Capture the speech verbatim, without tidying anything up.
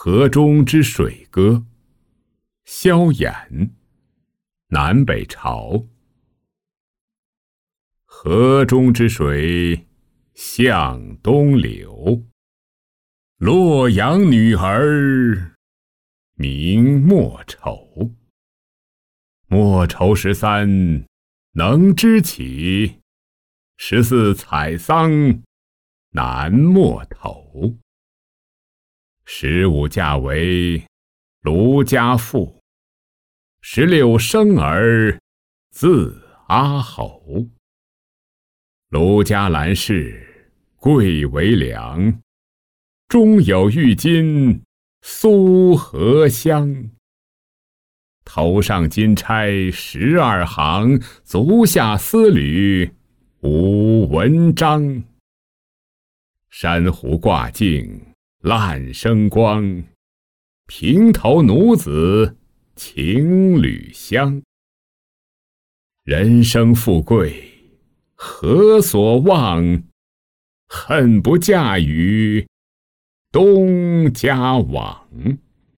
河中之水歌，萧衍，南北朝。河中之水向东流，洛阳女儿名莫愁。莫愁十三能支起，十四采桑难没头。十五嫁为卢家妇，十六生儿字阿侯。卢家兰氏贵为良，中有玉金苏合香。头上金钗十二行，足下丝缕无文章。珊瑚挂镜烂生光，平头奴子情侣香。人生富贵何所望？恨不嫁与东家网。